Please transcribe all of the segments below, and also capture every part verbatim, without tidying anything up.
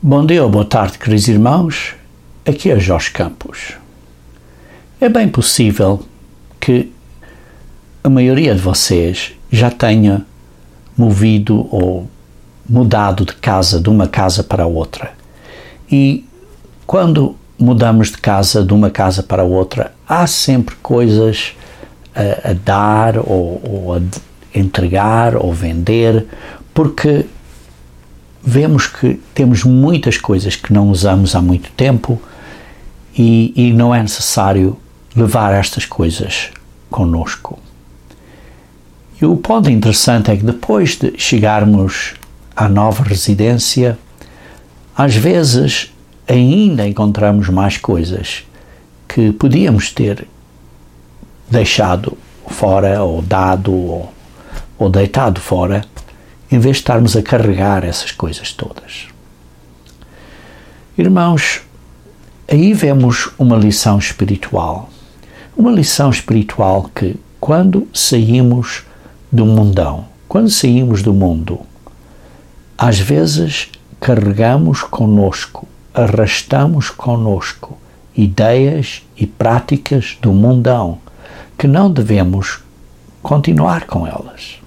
Bom dia ou boa tarde, queridos irmãos. Aqui é Jorge Campos. É bem possível que a maioria de vocês já tenha movido ou mudado de casa, de uma casa para outra. E quando mudamos de casa, de uma casa para outra, há sempre coisas a, a dar ou, ou a entregar ou vender, porque vemos que temos muitas coisas que não usamos há muito tempo e, e não é necessário levar estas coisas connosco. E o ponto interessante é que depois de chegarmos à nova residência, às vezes ainda encontramos mais coisas que podíamos ter deixado fora ou dado ou, ou deitado fora, em vez de estarmos a carregar essas coisas todas. Irmãos, aí vemos uma lição espiritual. Uma lição espiritual que, quando saímos do mundão, quando saímos do mundo, às vezes carregamos connosco, arrastamos connosco ideias e práticas do mundão que não devemos continuar com elas.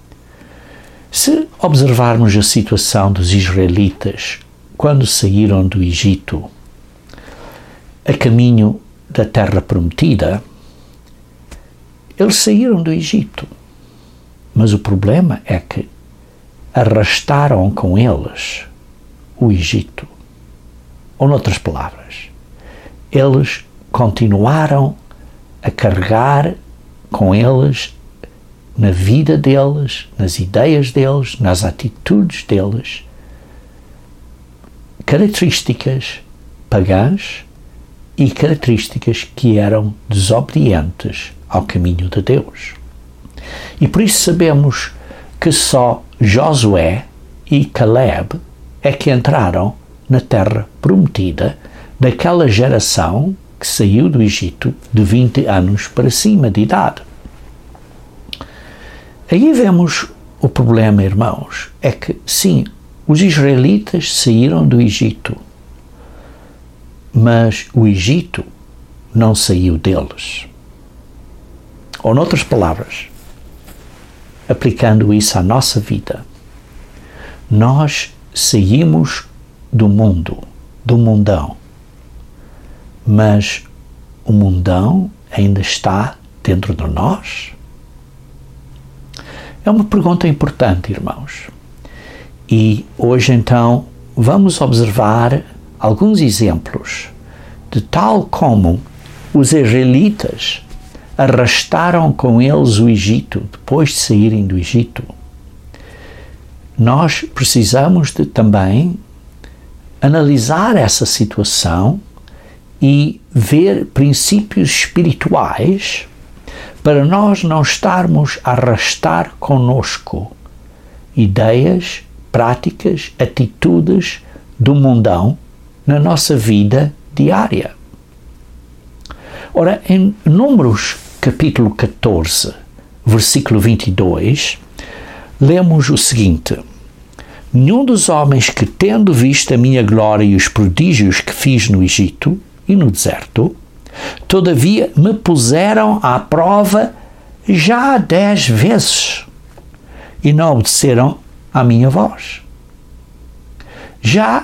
Se observarmos a situação dos israelitas quando saíram do Egito a caminho da Terra Prometida, eles saíram do Egito, mas o problema é que arrastaram com eles o Egito. Ou, noutras palavras, eles continuaram a carregar com eles na vida deles, nas ideias deles, nas atitudes deles, características pagãs e características que eram desobedientes ao caminho de Deus. E por isso sabemos que só Josué e Caleb é que entraram na terra prometida daquela geração que saiu do Egito de vinte anos para cima de idade. Aí vemos o problema, irmãos, é que, sim, os israelitas saíram do Egito, mas o Egito não saiu deles. Ou, noutras palavras, aplicando isso à nossa vida, nós saímos do mundo, do mundão, mas o mundão ainda está dentro de nós? É uma pergunta importante, irmãos. E hoje, então, vamos observar alguns exemplos de tal como os israelitas arrastaram com eles o Egito depois de saírem do Egito. Nós precisamos de também analisar essa situação e ver princípios espirituais para nós não estarmos a arrastar conosco ideias, práticas, atitudes do mundão na nossa vida diária. Ora, em Números capítulo catorze, versículo vinte e dois, lemos o seguinte: nenhum dos homens que, tendo visto a minha glória e os prodígios que fiz no Egito e no deserto, todavia me puseram à prova já dez vezes e não obedeceram à minha voz. Já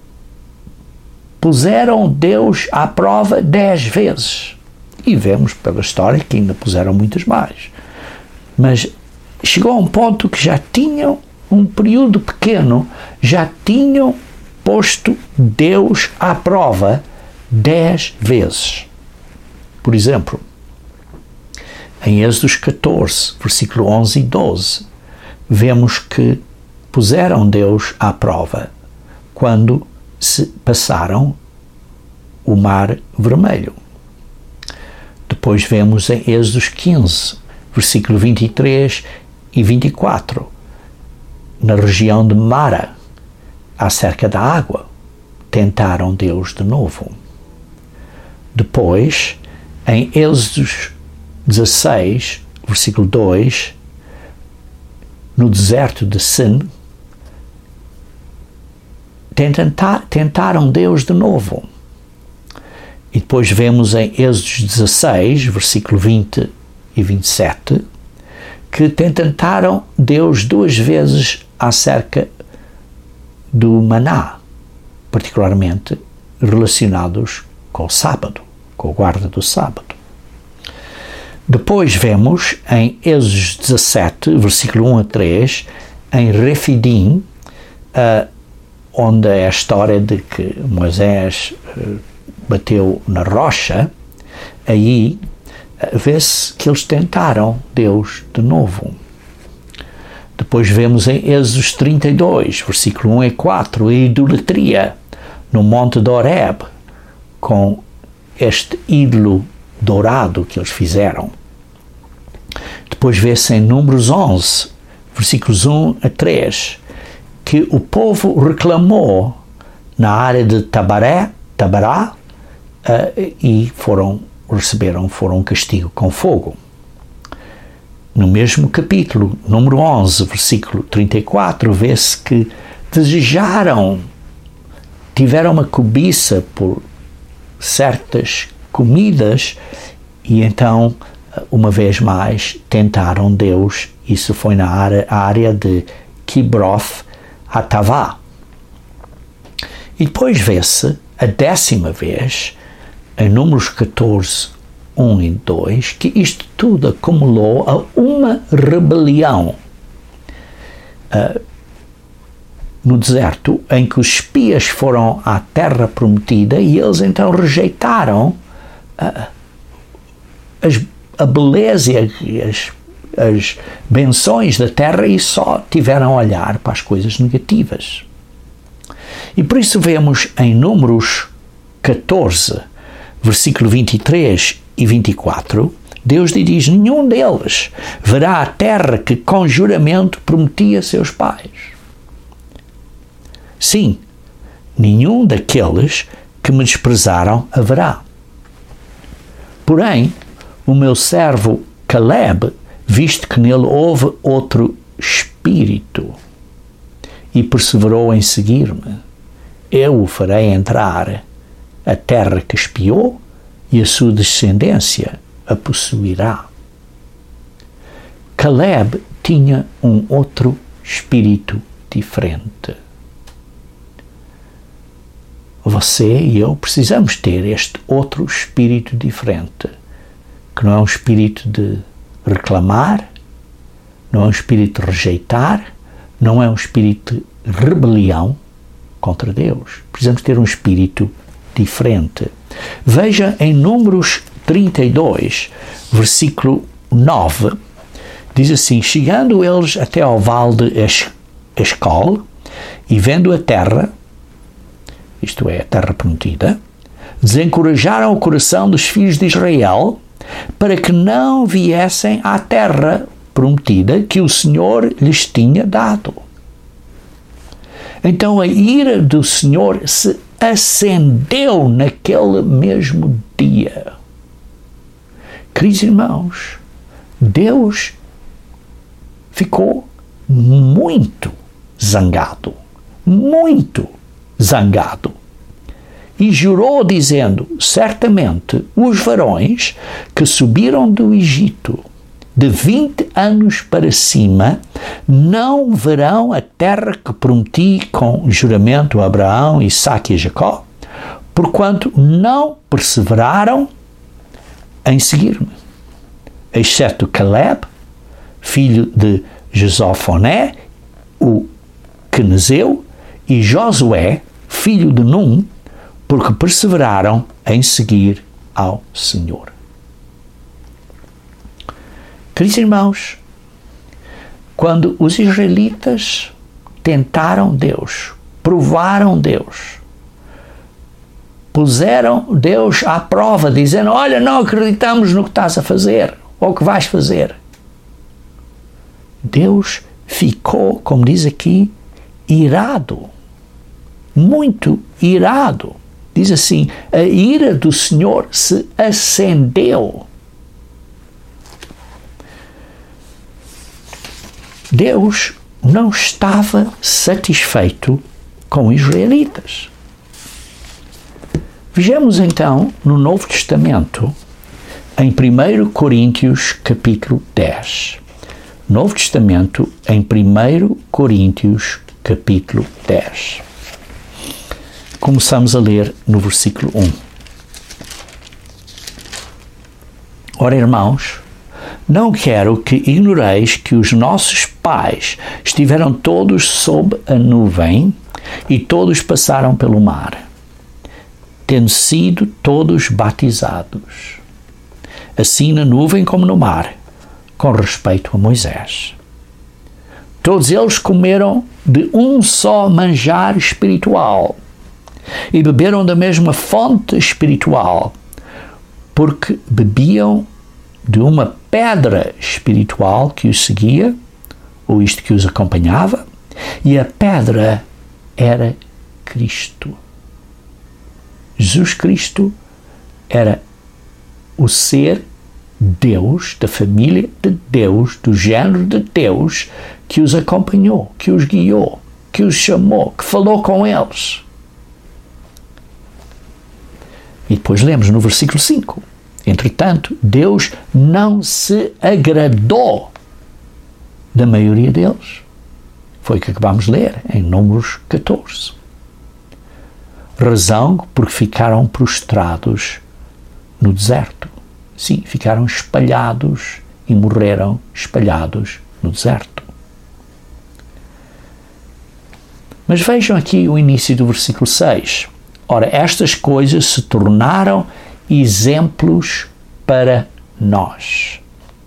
puseram Deus à prova dez vezes. E vemos pela história que ainda puseram muitas mais. Mas chegou a um ponto que já tinham, um período pequeno, já tinham posto Deus à prova dez vezes. Por exemplo, em Êxodo catorze, versículo onze e doze, vemos que puseram Deus à prova quando se passaram o Mar Vermelho. Depois vemos em Êxodo quinze, versículo vinte e três e vinte e quatro, na região de Mara, acerca da água, tentaram Deus de novo. Depois, em Êxodo dezesseis, versículo dois, no deserto de Sin, tenta, tentaram Deus de novo. E depois vemos em Êxodo dezasseis, versículo vinte e vinte e sete, que tentaram Deus duas vezes acerca do maná, particularmente relacionados com o sábado, com a guarda do sábado. Depois vemos em Êxodo dezassete, versículo um a três, em Refidim, uh, onde é a história de que Moisés uh, bateu na rocha, aí uh, vê-se que eles tentaram Deus de novo. Depois vemos em Êxodo trinta e dois, versículo um a quatro, a idolatria no monte de Horeb, com este ídolo dourado que eles fizeram. Depois vê-se em Números onze, versículos um a três, que o povo reclamou na área de Tabaré, Tabará, uh, e foram, receberam foram um castigo com fogo. No mesmo capítulo, número onze, versículo trinta e quatro, vê-se que desejaram, tiveram uma cobiça por certas comidas e então, uma vez mais, tentaram Deus. Isso foi na área, área de Kibroth Hatavá. E depois vê-se a décima vez, em Números catorze, um e dois, que isto tudo acumulou a uma rebelião uh, no deserto, em que os espias foram à terra prometida e eles então rejeitaram uh, as, a beleza e as, as benções da terra e só tiveram a olhar para as coisas negativas. E por isso vemos em Números catorze, versículo vinte e três e vinte e quatro, Deus lhe diz: nenhum deles verá a terra que com juramento prometia a seus pais. Sim, nenhum daqueles que me desprezaram haverá. Porém, o meu servo Caleb, visto que nele houve outro espírito e perseverou em seguir-me, eu o farei entrar a terra que espiou e a sua descendência a possuirá. Caleb tinha um outro espírito diferente. Você e eu precisamos ter este outro espírito diferente, que não é um espírito de reclamar, não é um espírito de rejeitar, não é um espírito de rebelião contra Deus. Precisamos ter um espírito diferente. Veja em Números trinta e dois, versículo nove, diz assim: chegando eles até ao vale de Escol e vendo a terra, isto é, a terra prometida, desencorajaram o coração dos filhos de Israel para que não viessem à terra prometida que o Senhor lhes tinha dado. Então a ira do Senhor se acendeu naquele mesmo dia. Queridos irmãos, Deus ficou muito zangado, muito zangado, e jurou dizendo: certamente os varões que subiram do Egito de vinte anos para cima não verão a terra que prometi com juramento a Abraão, Isaque e Jacó, porquanto não perseveraram em seguir-me, exceto Caleb, filho de Jesofoné, o quenezeu, e Josué, filho de Num, porque perseveraram em seguir ao Senhor. Queridos irmãos, quando os israelitas tentaram Deus, provaram Deus, puseram Deus à prova, dizendo: olha, não acreditamos no que estás a fazer, ou que vais fazer. Deus ficou, como diz aqui, irado, muito irado. Diz assim: a ira do Senhor se acendeu. Deus não estava satisfeito com os israelitas. Vejamos então no Novo Testamento, em primeiro Coríntios capítulo dez. Novo Testamento em primeiro Coríntios capítulo dez. Começamos a ler no versículo um. Ora, irmãos, não quero que ignoreis que os nossos pais estiveram todos sob a nuvem e todos passaram pelo mar, tendo sido todos batizados, assim na nuvem como no mar, com respeito a Moisés. Todos eles comeram de um só manjar espiritual e beberam da mesma fonte espiritual, porque bebiam de uma pedra espiritual que os seguia, ou isto que os acompanhava, e a pedra era Cristo. Jesus Cristo era o ser Deus, da família de Deus, do género de Deus, que os acompanhou, que os guiou, que os chamou, que falou com eles. E depois lemos no versículo cinco. Entretanto, Deus não se agradou da maioria deles. Foi o que acabamos de ler em Números catorze. Razão porque ficaram prostrados no deserto. Sim, ficaram espalhados e morreram espalhados no deserto. Mas vejam aqui o início do versículo seis. Ora, estas coisas se tornaram exemplos para nós.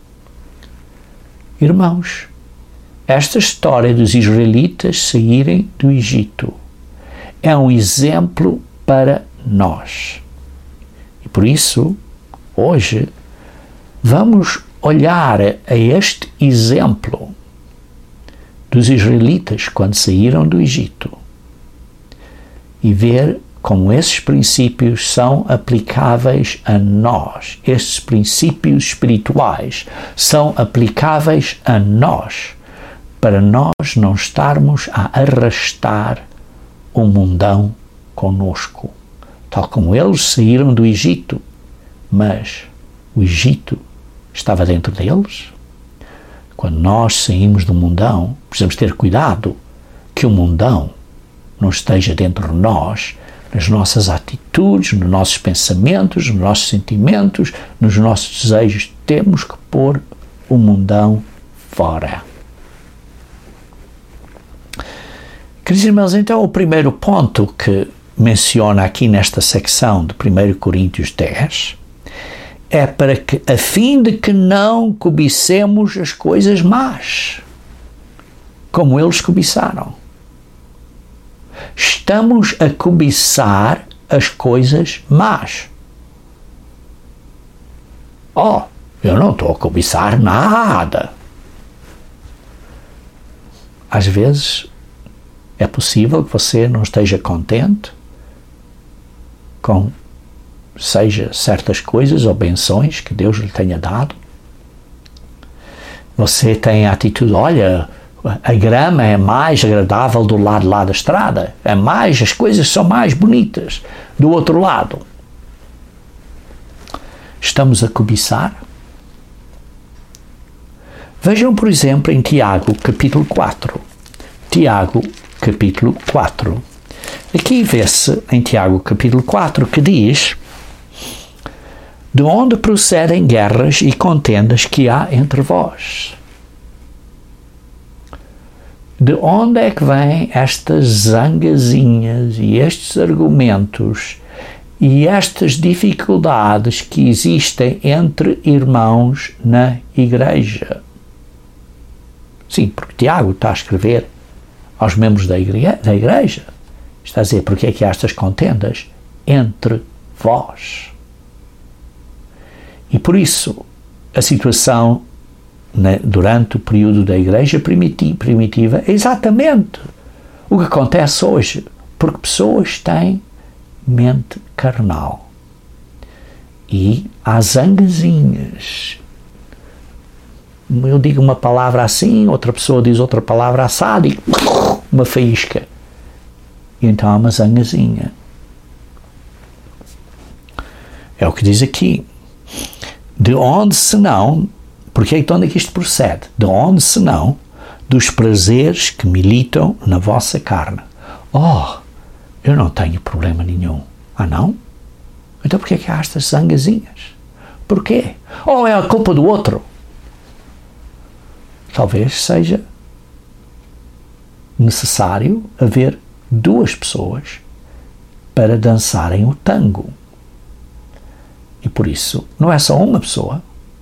Irmãos, esta história dos israelitas saírem do Egito é um exemplo para nós. E por isso, hoje, vamos olhar a este exemplo dos israelitas quando saíram do Egito e ver como esses princípios são aplicáveis a nós. Estes princípios espirituais são aplicáveis a nós, para nós não estarmos a arrastar o mundão conosco. Tal como eles saíram do Egito, mas o Egito estava dentro deles. Quando nós saímos do mundão, precisamos ter cuidado que o mundão não esteja dentro de nós, nas nossas atitudes, nos nossos pensamentos, nos nossos sentimentos, nos nossos desejos. Temos que pôr o mundão fora. Queridos irmãos, então o primeiro ponto que menciona aqui nesta secção de primeiro Coríntios dez é para que, a fim de que não cobicemos as coisas más, como eles cobiçaram. Estamos a cobiçar as coisas más. Oh, eu não estou a cobiçar nada. Às vezes é possível que você não esteja contente com seja certas coisas ou benções que Deus lhe tenha dado. Você tem a atitude, olha, a grama é mais agradável do lado lá da estrada, é mais, as coisas são mais bonitas do outro lado. Estamos a cobiçar? Vejam, por exemplo, em Tiago, capítulo quatro. Tiago, capítulo quatro. Aqui vê-se, em Tiago, capítulo quatro, que diz: de onde procedem guerras e contendas que há entre vós? De onde é que vêm estas zangazinhas e estes argumentos e estas dificuldades que existem entre irmãos na igreja? Sim, porque Tiago está a escrever aos membros da igreja, da igreja. Está a dizer, porque é que há estas contendas entre vós? E por isso, a situação né, durante o período da igreja primitiva é exatamente o que acontece hoje, porque pessoas têm mente carnal e há zangazinhas. Eu digo uma palavra assim, outra pessoa diz outra palavra assada e uma faísca. e então há uma zangazinha. É o que diz aqui. De onde senão, porque então é que isto procede? De onde senão dos prazeres que militam na vossa carne? Oh, eu não tenho problema nenhum. Ah, não? Então porquê é que há estas zangazinhas? Porquê? Oh, é a culpa do outro. Talvez seja necessário haver duas pessoas para dançarem o tango. E por isso, não é só uma pessoa.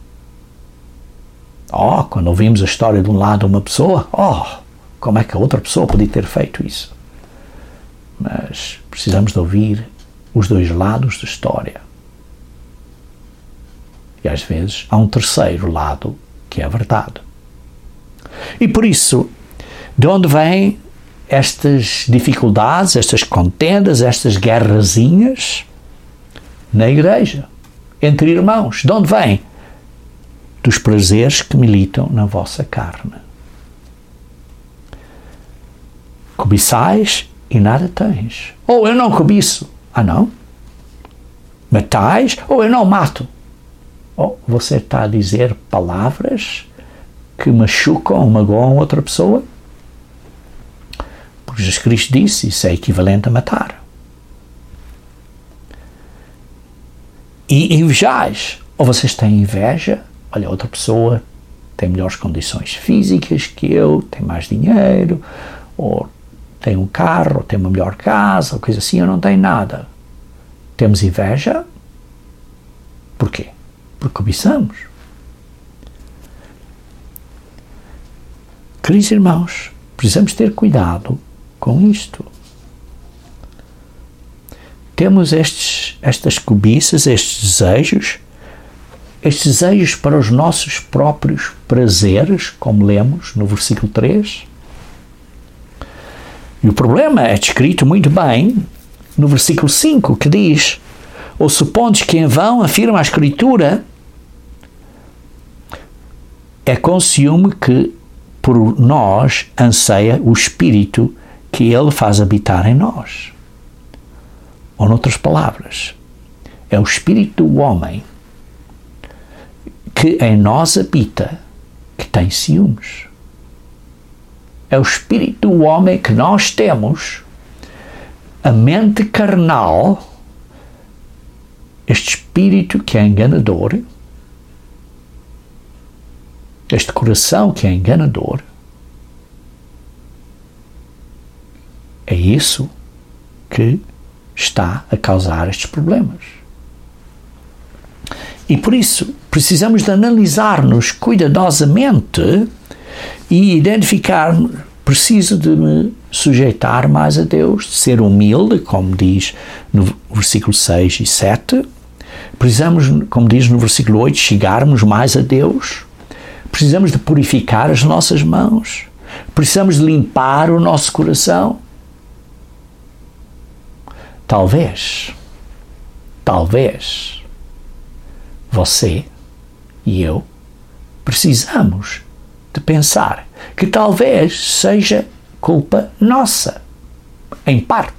Oh, quando ouvimos a história de um lado uma pessoa, oh, como é que a outra pessoa podia ter feito isso? Mas precisamos de ouvir os dois lados da história. E às vezes há um terceiro lado que é a verdade. E por isso, de onde vêm estas dificuldades, estas contendas, estas guerrazinhas na igreja, entre irmãos? De onde vêm? Dos prazeres que militam na vossa carne. Cobiçais e nada tens. Ou eu não cobiço. Ah, não? Matais? Ou eu não mato. Ou você está a dizer palavras que machucam ou magoam outra pessoa? Porque Jesus Cristo disse, isso é equivalente a matar. E invejais. Ou vocês têm inveja? Olha, outra pessoa tem melhores condições físicas que eu, tem mais dinheiro, ou tem um carro, ou tem uma melhor casa, ou coisa assim, eu não tenho nada. Temos inveja? Porquê? Porque cobiçamos. Queridos irmãos, precisamos ter cuidado com isto. Temos estes, estas cobiças, estes desejos, estes desejos para os nossos próprios prazeres, como lemos no versículo três. E o problema é descrito muito bem no versículo cinco, que diz: ou supondes que em vão afirma a Escritura, é com ciúme que por nós anseia o Espírito que Ele faz habitar em nós. Ou, noutras palavras, é o Espírito do homem que em nós habita, que tem ciúmes. É o espírito do homem que nós temos, a mente carnal, este espírito que é enganador, este coração que é enganador. É isso que está a causar estes problemas. E por isso, precisamos de analisar-nos cuidadosamente e identificar, preciso de me sujeitar mais a Deus, de ser humilde, como diz no versículo seis e sete. Precisamos, como diz no versículo oito, chegarmos mais a Deus. Precisamos de purificar as nossas mãos. Precisamos de limpar o nosso coração. Talvez, talvez, você e eu precisamos de pensar que talvez seja culpa nossa, em parte.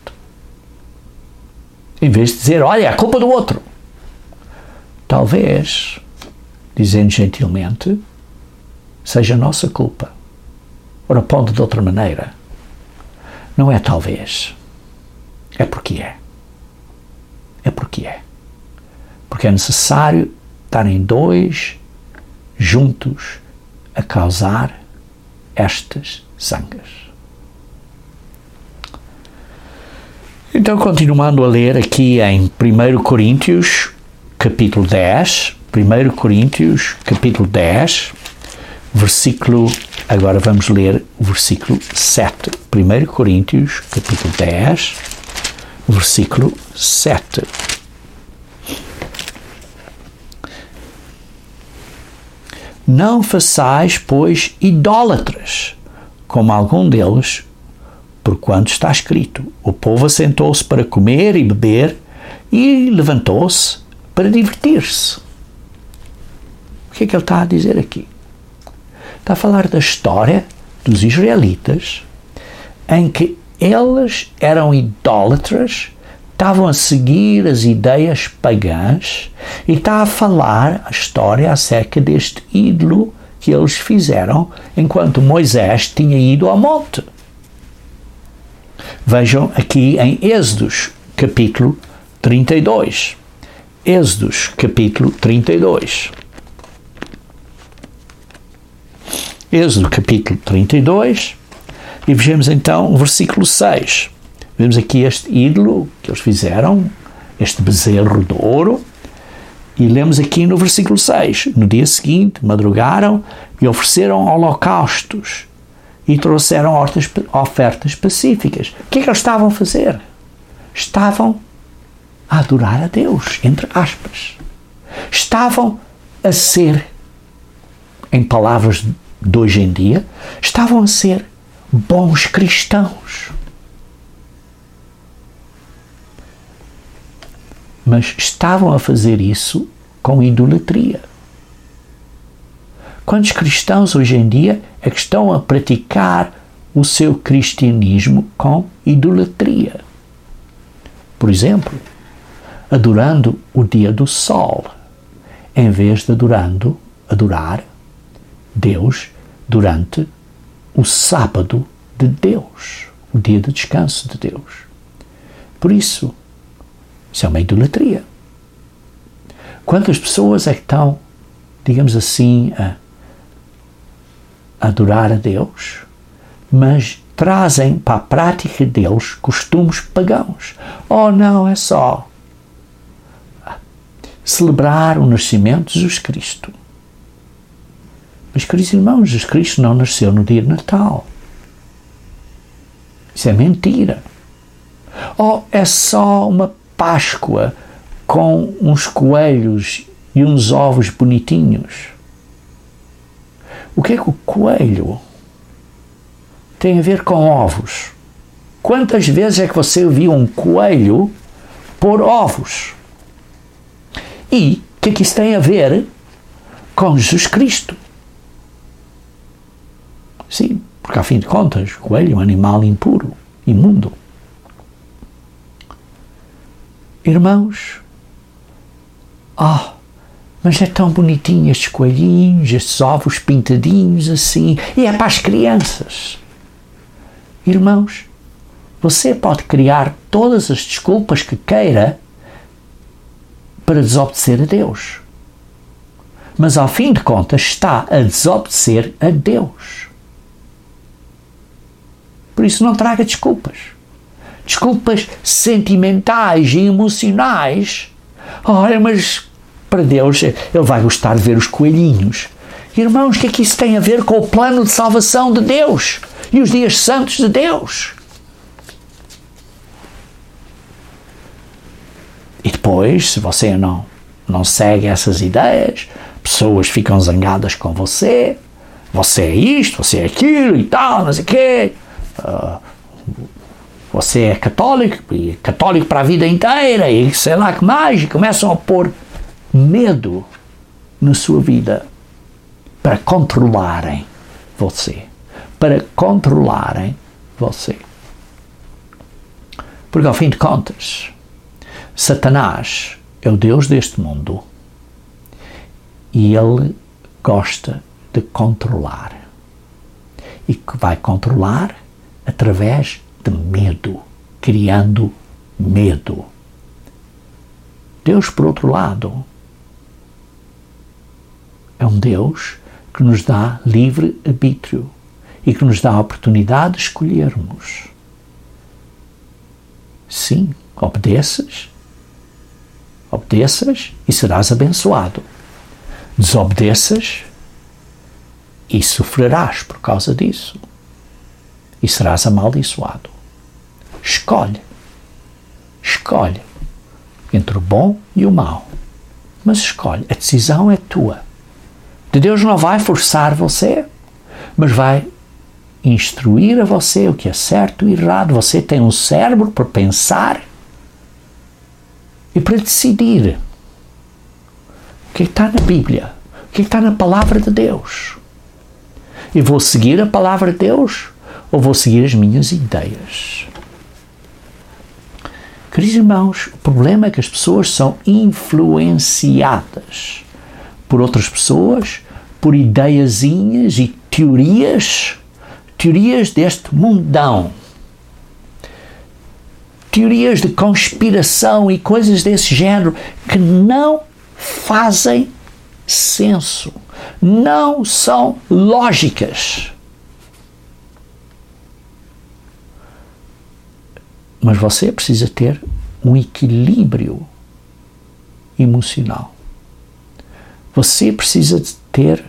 Em vez de dizer, olha, é a culpa do outro. Talvez, dizendo gentilmente, seja nossa culpa. Ora, pondo de outra maneira, não é talvez, é porque é. É porque é. Porque é necessário estarem dois juntos a causar estas zangas. Então, continuando a ler aqui em primeiro Coríntios, capítulo dez, primeiro Coríntios, capítulo dez, versículo, agora vamos ler o versículo sete. primeiro Coríntios, capítulo dez, versículo sete. Não façais, pois, idólatras, como algum deles, porquanto está escrito: o povo assentou-se para comer e beber e levantou-se para divertir-se. O que é que ele está a dizer aqui? Está a falar da história dos israelitas, em que Eles eram idólatras, estavam a seguir as ideias pagãs e está a falar a história acerca deste ídolo que eles fizeram enquanto Moisés tinha ido ao monte. Vejam aqui em Êxodos, capítulo trinta e dois. Êxodos, capítulo trinta e dois. Êxodo, capítulo trinta e dois, e vejamos então o versículo seis. Vemos aqui este ídolo que eles fizeram, este bezerro de ouro, e lemos aqui no versículo seis. No dia seguinte, madrugaram e ofereceram holocaustos e trouxeram ofertas pacíficas. O que é que eles estavam a fazer? Estavam a adorar a Deus, entre aspas. Estavam a ser, em palavras de hoje em dia, estavam a ser bons cristãos. Mas estavam a fazer isso com idolatria. Quantos cristãos hoje em dia é que estão a praticar o seu cristianismo com idolatria? Por exemplo, adorando o dia do sol, em vez de adorando, adorar Deus durante o sábado de Deus, o dia de descanso de Deus. Por isso, isso é uma idolatria. Quantas pessoas é que estão, digamos assim, a, a adorar a Deus, mas trazem para a prática deles costumes pagãos? Oh, não, é só celebrar o nascimento de Jesus Cristo. Mas, queridos irmãos, Jesus Cristo não nasceu no dia de Natal. Isso é mentira. Oh, é só uma Páscoa com uns coelhos e uns ovos bonitinhos. O que é que o coelho tem a ver com ovos? Quantas vezes é que você viu um coelho pôr ovos? E o que é que isso tem a ver com Jesus Cristo? Sim, porque, a fim de contas, o coelho é um animal impuro, imundo. Irmãos, oh, mas é tão bonitinho estes coelhinhos, estes ovos pintadinhos assim, e é para as crianças. Irmãos, você pode criar todas as desculpas que queira para desobedecer a Deus. Mas, ao fim de contas, está a desobedecer a Deus. Por isso, não traga desculpas. Desculpas sentimentais e emocionais. Olha, mas para Deus, Ele vai gostar de ver os coelhinhos. Irmãos, o que é que isso tem a ver com o plano de salvação de Deus e os dias santos de Deus? E depois, se você não, não segue essas ideias, pessoas ficam zangadas com você. Você é isto, você é aquilo e tal, não sei o quê. Uh, você é católico, e católico para a vida inteira, e sei lá que mais, e começam a pôr medo na sua vida para controlarem você. Para controlarem você. Porque, ao fim de contas, Satanás é o Deus deste mundo e ele gosta de controlar. E que vai controlar através de medo, criando medo. Deus, por outro lado, é um Deus que nos dá livre arbítrio e que nos dá a oportunidade de escolhermos. Sim, obedeças, obedeças e serás abençoado. Desobedeças e sofrerás por causa disso. E serás amaldiçoado. Escolhe. Escolhe entre o bom e o mau. Mas escolhe. A decisão é tua. De Deus não vai forçar você, mas vai instruir a você o que é certo e errado. Você tem um cérebro para pensar e para decidir. O que está na Bíblia? O que está na Palavra de Deus? E vou seguir a Palavra de Deus ou vou seguir as minhas ideias? Queridos irmãos, o problema é que as pessoas são influenciadas por outras pessoas, por ideiazinhas e teorias, teorias deste mundão. Teorias de conspiração e coisas desse género que não fazem senso, não são lógicas. Mas você precisa ter um equilíbrio emocional. Você precisa ter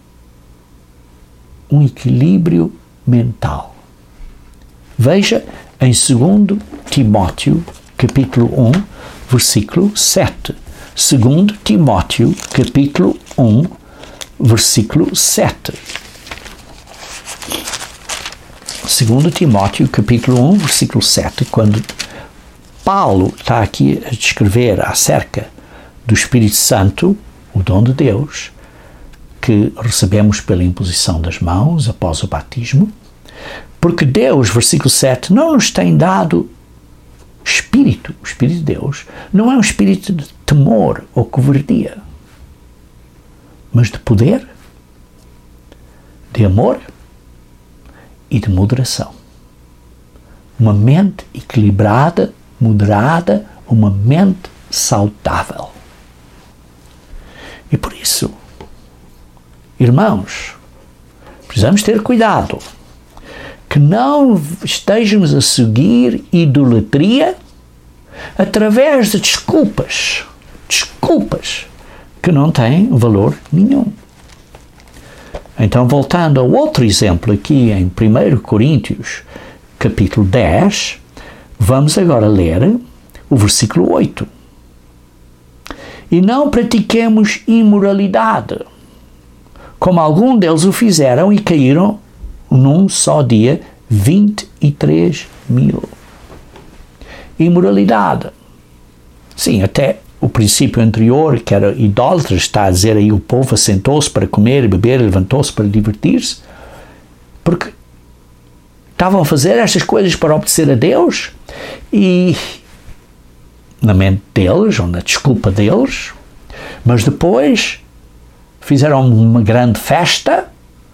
um equilíbrio mental. Veja em segundo Timóteo, capítulo um, versículo sete. segundo Timóteo, capítulo um, versículo sete. segundo Timóteo, capítulo um, versículo sete, quando Paulo está aqui a descrever acerca do Espírito Santo, o dom de Deus, que recebemos pela imposição das mãos após o batismo, porque Deus, versículo sete, não nos tem dado espírito, o Espírito de Deus, não é um espírito de temor ou covardia, mas de poder, de amor e de moderação. Uma mente equilibrada, moderada, uma mente saudável. E por isso, irmãos, precisamos ter cuidado que não estejamos a seguir idolatria através de desculpas, desculpas que não têm valor nenhum. Então, voltando a outro exemplo aqui em primeiro Coríntios, capítulo dez, vamos agora ler o versículo oito. E não pratiquemos imoralidade, como alguns deles o fizeram e caíram num só dia vinte e três mil. Imoralidade. Sim, até o princípio anterior, que era idólatra, está a dizer aí o povo assentou-se para comer e beber, levantou-se para divertir-se, porque estavam a fazer estas coisas para obedecer a Deus e na mente deles, ou na desculpa deles, mas depois fizeram uma grande festa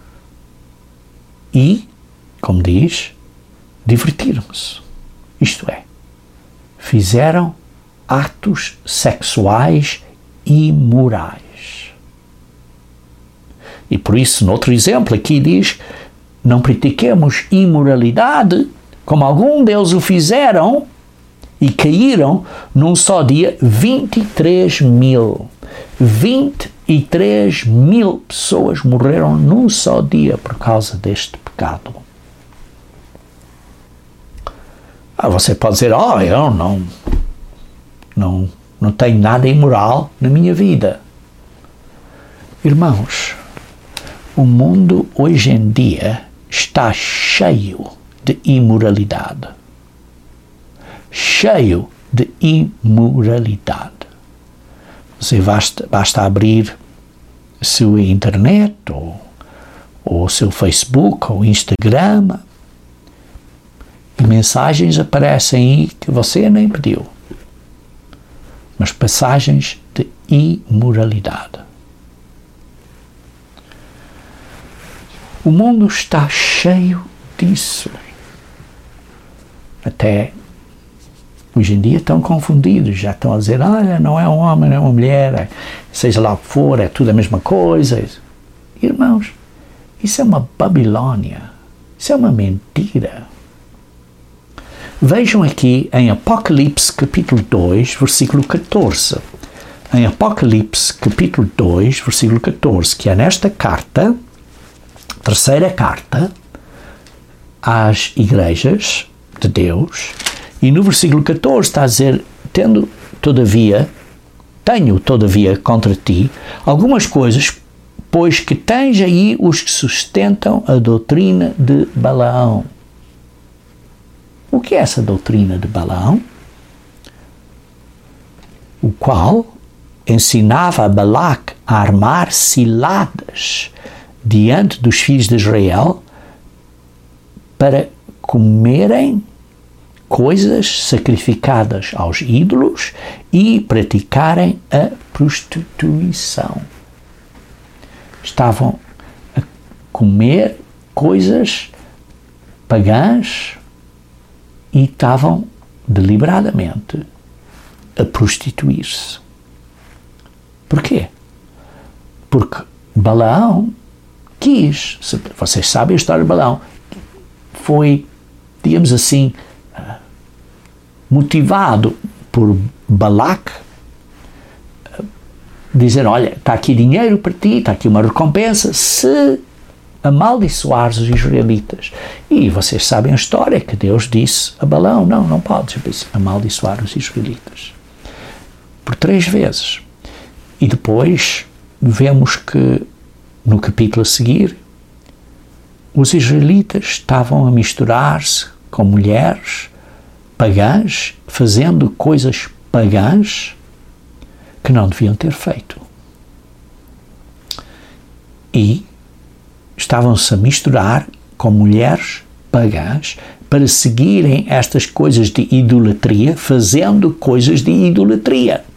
e, como diz, divertiram-se. Isto é, fizeram atos sexuais imorais. E por isso, noutro exemplo, aqui diz, não pratiquemos imoralidade, como alguns deles o fizeram e caíram num só dia vinte e três mil. vinte e três mil pessoas morreram num só dia por causa deste pecado. Ah, você pode dizer, oh, eu não, não, não tenho nada imoral na minha vida. Irmãos, o mundo hoje em dia está cheio de imoralidade. Cheio de imoralidade. Você basta, basta abrir a sua internet, ou, ou o seu Facebook, ou Instagram, e mensagens aparecem aí que você nem pediu. Mas passagens de imoralidade. O mundo está cheio disso. Até hoje em dia estão confundidos, já estão a dizer, olha, não é um homem, não é uma mulher, seja lá o que for, é tudo a mesma coisa. Irmãos, isso é uma Babilônia, isso é uma mentira. Vejam aqui em Apocalipse capítulo dois, versículo catorze. Em Apocalipse capítulo dois, versículo catorze, que é nesta carta, terceira carta às igrejas de Deus, e no versículo catorze está a dizer, tendo todavia, tenho todavia contra ti algumas coisas, pois que tens aí os que sustentam a doutrina de Balaão. O que é essa doutrina de Balaão? O qual ensinava a Balac a armar ciladas diante dos filhos de Israel para comerem coisas sacrificadas aos ídolos e praticarem a prostituição. Estavam a comer coisas pagãs e estavam deliberadamente a prostituir-se. Porquê? Porque Balaão quis, vocês sabem a história de Balaão, foi, digamos assim, motivado por Balac, dizer, olha, está aqui dinheiro para ti, está aqui uma recompensa, se amaldiçoares os israelitas. E vocês sabem a história que Deus disse a Balaão, não, não podes amaldiçoar os israelitas. Por três vezes. E depois vemos que no capítulo a seguir os israelitas estavam a misturar-se com mulheres pagãs, fazendo coisas pagãs que não deviam ter feito. E estavam-se a misturar com mulheres pagãs para seguirem estas coisas de idolatria, fazendo coisas de idolatria.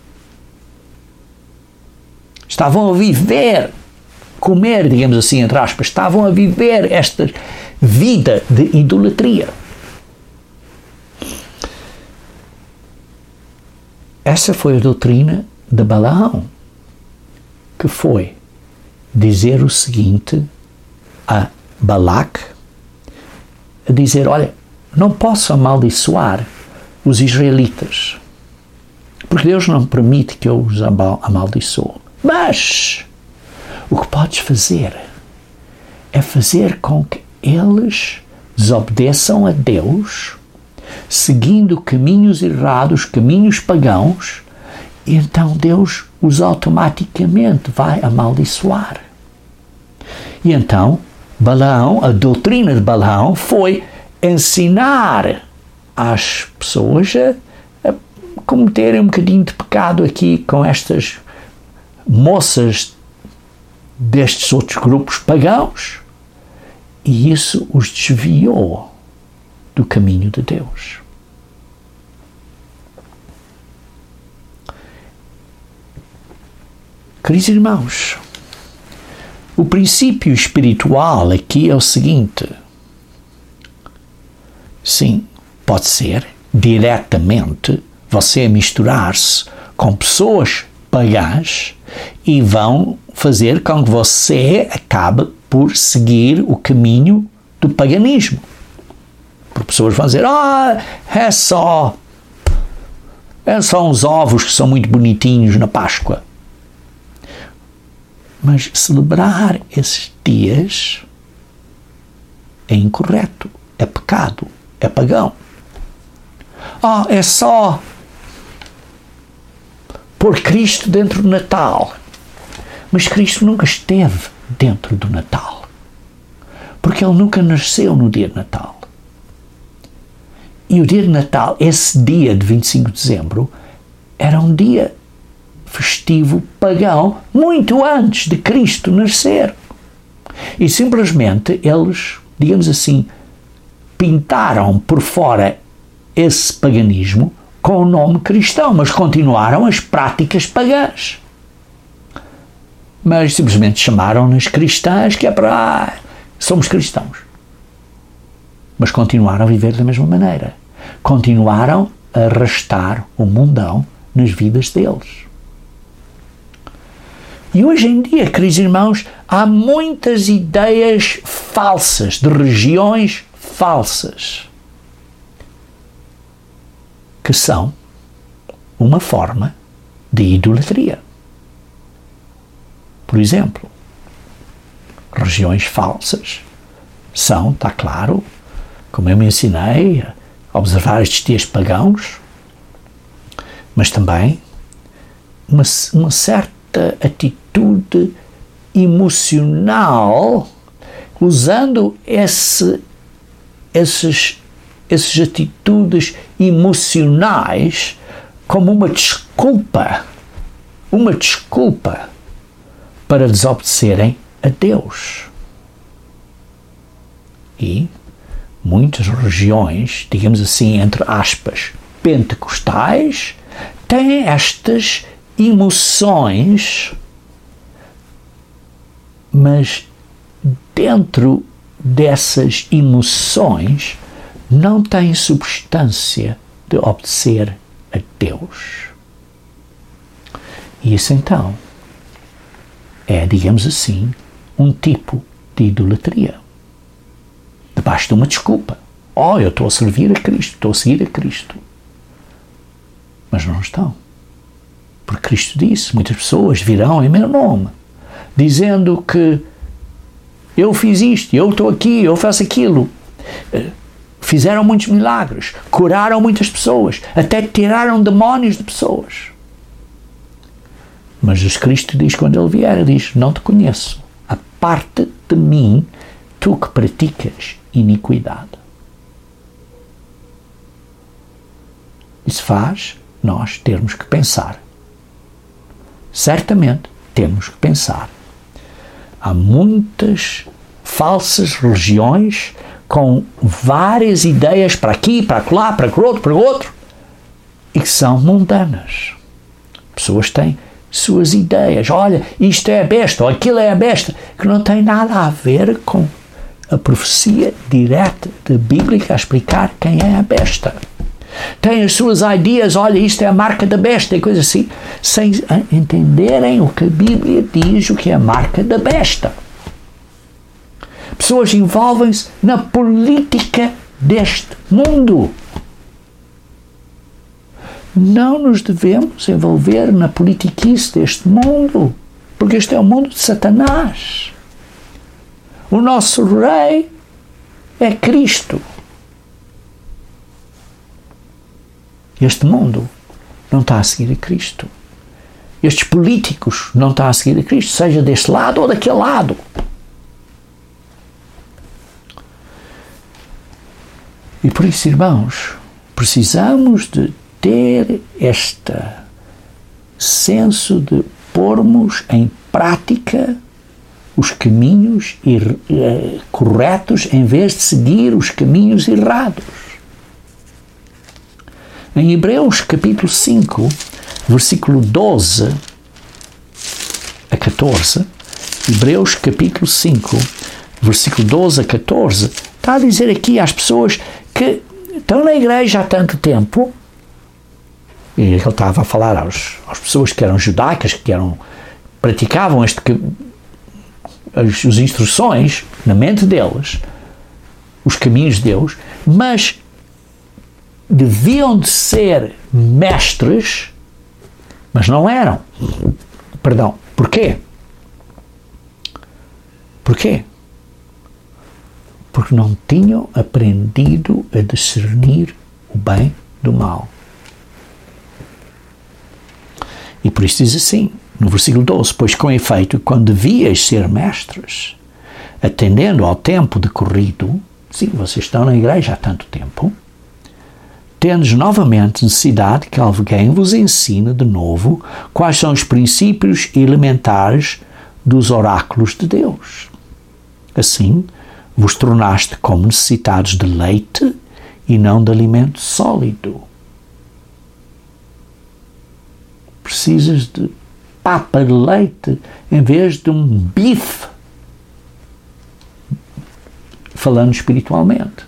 Estavam a viver, comer, digamos assim, entre aspas, estavam a viver esta vida de idolatria. Essa foi a doutrina de Balaão, que foi dizer o seguinte a Balac, a dizer, olha, não posso amaldiçoar os israelitas, porque Deus não permite que eu os amaldiçoe. Mas o que podes fazer é fazer com que eles desobedeçam a Deus, seguindo caminhos errados, caminhos pagãos, e então Deus os automaticamente vai amaldiçoar. E então Balaão, a doutrina de Balaão foi ensinar às pessoas a, a cometerem um bocadinho de pecado aqui com estas moças destes outros grupos pagãos, e isso os desviou do caminho de Deus. Queridos irmãos, o princípio espiritual aqui é o seguinte: sim, pode ser diretamente você misturar-se com pessoas pagãs e vão fazer com que você acabe por seguir o caminho do paganismo. Porque pessoas vão dizer, ah, é só, é só uns ovos que são muito bonitinhos na Páscoa. Mas celebrar esses dias é incorreto, é pecado, é pagão. Ah, é só pôr Cristo dentro do Natal. Mas Cristo nunca esteve dentro do Natal, porque Ele nunca nasceu no dia de Natal. E o dia de Natal, esse dia de vinte e cinco de dezembro, era um dia festivo pagão, muito antes de Cristo nascer. E simplesmente eles, digamos assim, pintaram por fora esse paganismo com o nome cristão, mas continuaram as práticas pagãs. Mas simplesmente chamaram-nas cristãs, que é para, ah, somos cristãos. Mas continuaram a viver da mesma maneira. Continuaram a arrastar o mundão nas vidas deles. E hoje em dia, queridos irmãos, há muitas ideias falsas, de regiões falsas, que são uma forma de idolatria. Por exemplo, regiões falsas são, está claro, como eu me ensinei a observar estes dias pagãos, mas também uma, uma certa atitude emocional, usando esse, esses, essas atitudes emocionais como uma desculpa, uma desculpa para desobedecerem a Deus. E muitas religiões, digamos assim, entre aspas, pentecostais, têm estas emoções, mas dentro dessas emoções não tem substância de obedecer a Deus. E isso então é, digamos assim, um tipo de idolatria. Debaixo de uma desculpa. Oh, eu estou a servir a Cristo, estou a seguir a Cristo. Mas não estão. Porque Cristo disse, muitas pessoas virão em meu nome, dizendo que eu fiz isto, eu estou aqui, eu faço aquilo. Fizeram muitos milagres, curaram muitas pessoas, até tiraram demónios de pessoas. Mas Jesus Cristo diz, quando Ele vier, Ele diz, não te conheço. Aparta de mim, tu que praticas iniquidade. Isso faz nós termos que pensar. Certamente temos que pensar. Há muitas falsas religiões com várias ideias para aqui, para lá, para o outro, para o outro, e que são mundanas. Pessoas têm suas ideias. Olha, isto é a besta, ou aquilo é a besta, que não tem nada a ver com a profecia direta da Bíblia a explicar quem é a besta. Tem as suas ideias, olha, isto é a marca da besta, e coisas assim, sem entenderem o que a Bíblia diz, o que é a marca da besta. Pessoas envolvem-se na política deste mundo. Não nos devemos envolver na politiquice deste mundo, porque este é o mundo de Satanás. O nosso rei é Cristo. Este mundo não está a seguir a Cristo. Estes políticos não estão a seguir a Cristo, seja deste lado ou daquele lado. E por isso, irmãos, precisamos de ter este senso de pormos em prática os caminhos ir, eh, corretos em vez de seguir os caminhos errados. Em Hebreus capítulo cinco, versículo doze a catorze, Hebreus capítulo cinco, versículo doze a catorze, está a dizer aqui às pessoas que estão na igreja há tanto tempo, e ele estava a falar às, às pessoas que eram judaicas, que eram, praticavam este, que, as, as instruções na mente deles, os caminhos de Deus, mas deviam de ser mestres, mas não eram. Perdão. Porquê? Porquê? Porque não tinham aprendido a discernir o bem do mal. E por isso diz assim, no versículo doze, pois com efeito, quando devias ser mestres, atendendo ao tempo decorrido, sim, vocês estão na igreja há tanto tempo, tendes novamente necessidade que alguém vos ensine de novo quais são os princípios elementares dos oráculos de Deus. Assim, vos tornaste como necessitados de leite e não de alimento sólido. Precisas de papa de leite em vez de um bife, falando espiritualmente.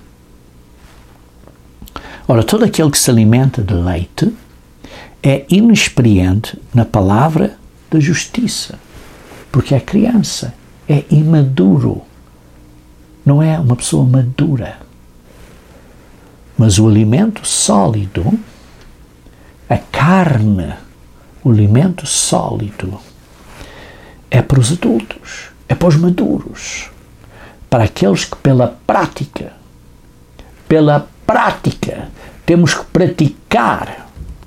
Ora, todo aquele que se alimenta de leite é inexperiente na palavra da justiça, porque é criança, é imaduro, não é uma pessoa madura. Mas o alimento sólido, a carne, o alimento sólido, é para os adultos, é para os maduros, para aqueles que pela prática, pela prática, temos que praticar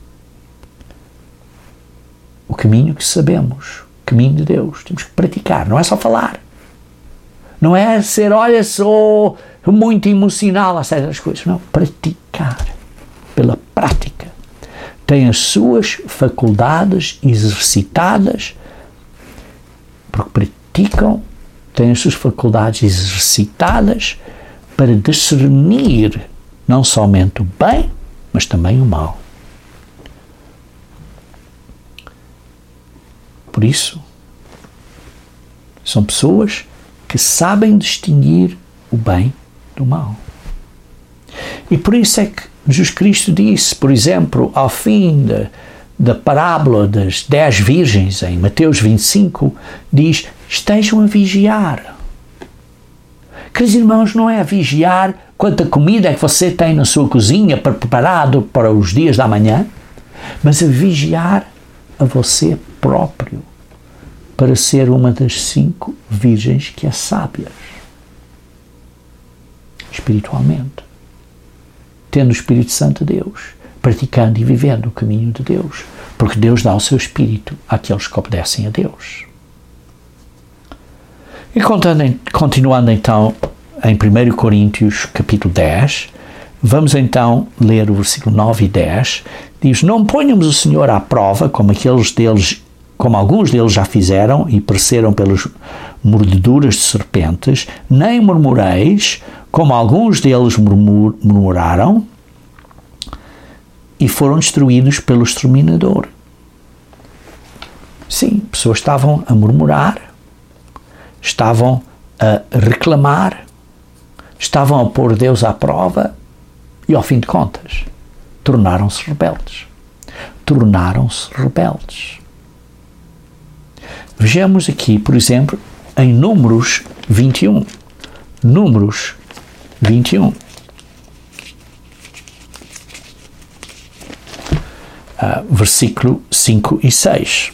o caminho que sabemos, o caminho de Deus. Temos que praticar, não é só falar. Não é ser, olha, sou muito emocional a certas coisas. Não, praticar pela prática. Tem as suas faculdades exercitadas, porque praticam, têm as suas faculdades exercitadas para discernir não somente o bem, mas também o mal. Por isso, são pessoas que sabem distinguir o bem do mal. E por isso é que Jesus Cristo disse, por exemplo, ao fim da, da parábola das dez virgens, em Mateus vinte e cinco, diz, estejam a vigiar. Queridos irmãos, não é a vigiar quanta comida é que você tem na sua cozinha preparado para os dias da manhã, mas a vigiar a você próprio para ser uma das cinco virgens que é sábias espiritualmente, tendo o Espírito Santo de Deus, praticando e vivendo o caminho de Deus, porque Deus dá o seu Espírito àqueles que obedecem a Deus. E continuando então em primeiro Coríntios capítulo dez, vamos então ler o versículo nove e dez, diz, não ponhamos o Senhor à prova, como aqueles deles, como alguns deles já fizeram e pereceram pelas mordeduras de serpentes, nem murmureis, como alguns deles murmur, murmuraram e foram destruídos pelo exterminador. Sim, pessoas estavam a murmurar, estavam a reclamar, estavam a pôr Deus à prova e, ao fim de contas, tornaram-se rebeldes. Tornaram-se rebeldes. Vejamos aqui, por exemplo, em Números vinte e um. Números vinte e um. Uh, versículo cinco e seis.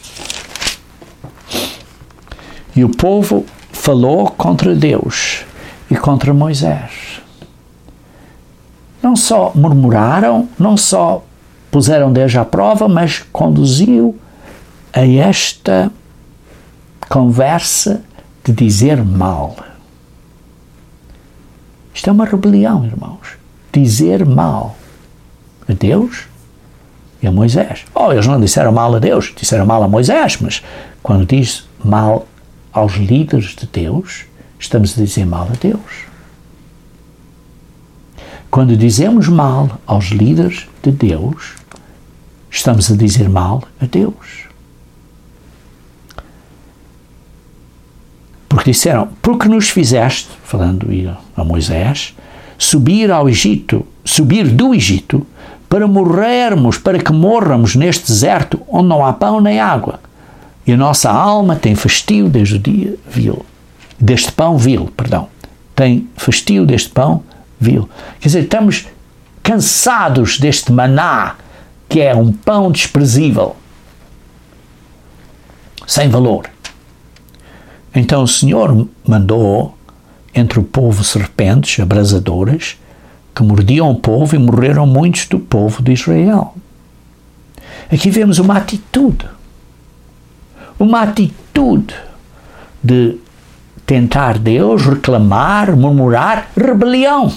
E o povo falou contra Deus e contra Moisés. Não só murmuraram, não só puseram Deus à prova, mas conduziu a esta conversa de dizer mal. Isto é uma rebelião, irmãos. Dizer mal a Deus e a Moisés. Oh, eles não disseram mal a Deus, disseram mal a Moisés, mas quando diz mal aos líderes de Deus, estamos a dizer mal a Deus. Quando dizemos mal aos líderes de Deus, estamos a dizer mal a Deus. Porque disseram, porque nos fizeste, falando a Moisés, subir ao Egito, subir do Egito, para morrermos, para que morramos neste deserto, onde não há pão nem água. E a nossa alma tem fastio desde o dia vil. Deste pão vil, perdão. Tem fastio deste pão vil. Quer dizer, estamos cansados deste maná, que é um pão desprezível, sem valor. Então o Senhor mandou entre o povo serpentes abrasadoras que mordiam o povo e morreram muitos do povo de Israel. Aqui vemos uma atitude, uma atitude de tentar Deus, reclamar, murmurar, rebelião.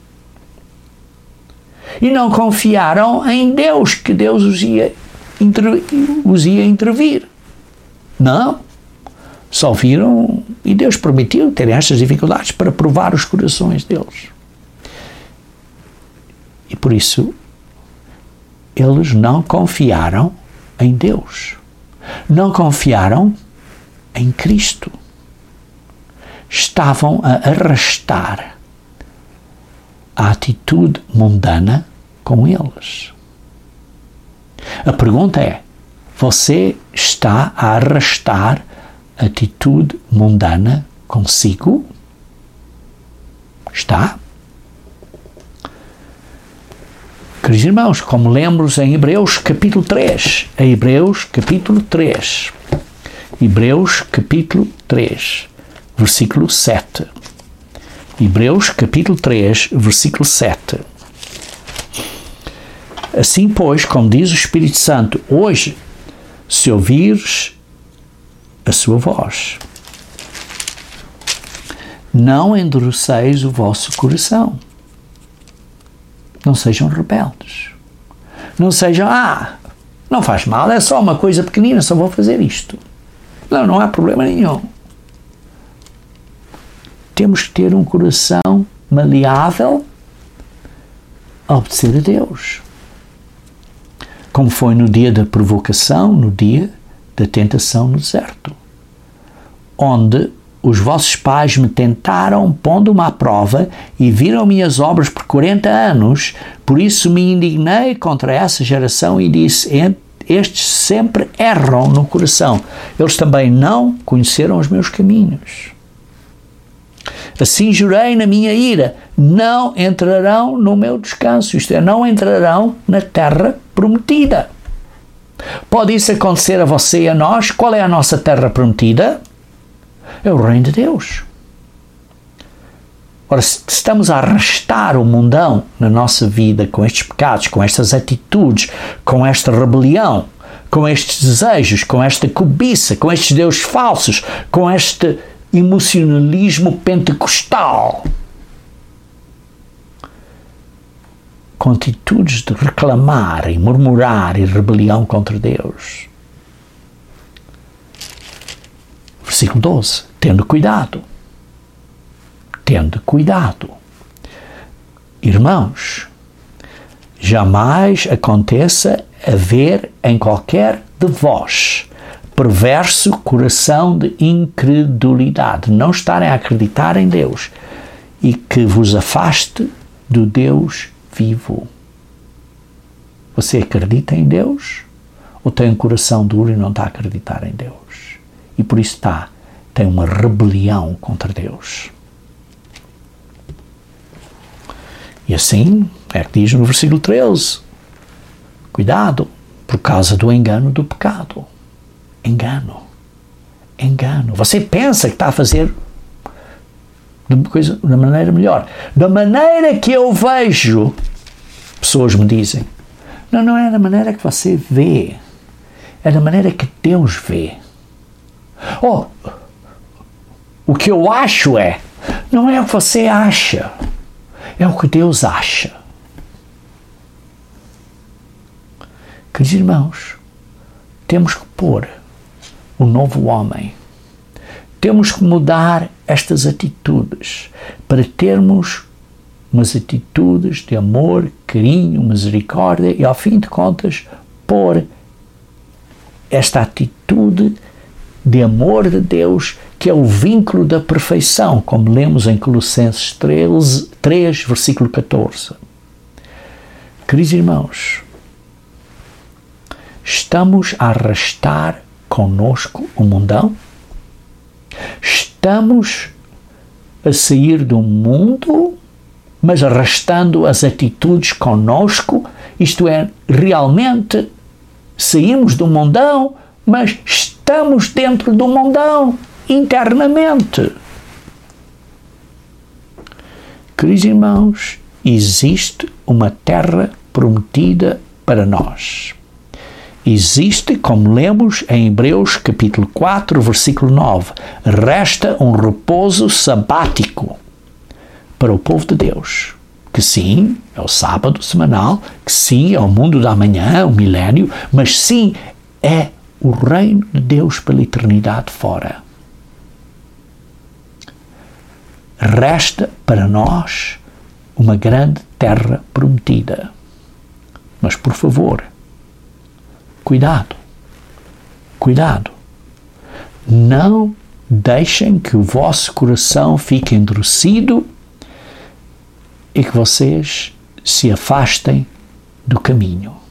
E não confiaram em Deus, que Deus os ia, os ia intervir. Não. Só viram, e Deus permitiu terem estas dificuldades para provar os corações deles. E por isso, eles não confiaram em Deus. Não confiaram em Cristo. Estavam a arrastar a atitude mundana com eles. A pergunta é, você está a arrastar atitude mundana consigo? Está? Queridos irmãos, como lemos em Hebreus capítulo três, em Hebreus capítulo três, Hebreus capítulo três, versículo sete. Hebreus capítulo três, versículo sete. Assim, pois, como diz o Espírito Santo, hoje, se ouvires a sua voz, não endureceis o vosso coração. Não sejam rebeldes. Não sejam, ah, não faz mal, é só uma coisa pequenina, só vou fazer isto. Não, não há problema nenhum. Temos que ter um coração maleável a obedecer a Deus. Como foi no dia da provocação, no dia da tentação no deserto, onde os vossos pais me tentaram, pondo-me à prova, e viram minhas obras por quarenta anos, por isso me indignei contra essa geração e disse: estes sempre erram no coração, eles também não conheceram os meus caminhos. Assim jurei na minha ira, não entrarão no meu descanso, isto é, não entrarão na terra prometida. Pode isso acontecer a você e a nós? Qual é a nossa terra prometida? É o reino de Deus. Ora, se estamos a arrastar o mundão na nossa vida com estes pecados, com estas atitudes, com esta rebelião, com estes desejos, com esta cobiça, com estes deuses falsos, com este emocionalismo pentecostal, com atitudes de reclamar e murmurar e rebelião contra Deus. Versículo doze. Tendo cuidado. Tendo cuidado. Irmãos, jamais aconteça haver em qualquer de vós perverso coração de incredulidade, não estarem a acreditar em Deus, e que vos afaste do Deus vivo. Você acredita em Deus? Ou tem um coração duro e não está a acreditar em Deus? E por isso está, tem uma rebelião contra Deus. E assim, é que diz no versículo treze, cuidado, por causa do engano do pecado. Engano. Engano. Você pensa que está a fazer de coisa da maneira melhor. Da maneira que eu vejo, pessoas me dizem, não, não é da maneira que você vê, é da maneira que Deus vê. Oh, o que eu acho é, não é o que você acha, é o que Deus acha. Queridos irmãos, temos que pôr o novo homem. Temos que mudar estas atitudes para termos umas atitudes de amor, carinho, misericórdia e, ao fim de contas, pôr esta atitude de amor de Deus, que é o vínculo da perfeição, como lemos em Colossenses treze, três, versículo catorze. Queridos irmãos, estamos a arrastar conosco o mundão? Estamos a sair do mundo, mas arrastando as atitudes conosco, isto é, realmente saímos do mundão, mas estamos dentro do mundão, internamente. Queridos irmãos, existe uma terra prometida para nós. Existe, como lemos em Hebreus capítulo quatro, versículo nove, resta um repouso sabático para o povo de Deus, que sim, é o sábado semanal, que sim, é o mundo da manhã, o milénio, mas sim, é o reino de Deus pela eternidade fora. Resta para nós uma grande terra prometida. Mas, por favor, cuidado, cuidado. Não deixem que o vosso coração fique endurecido e que vocês se afastem do caminho.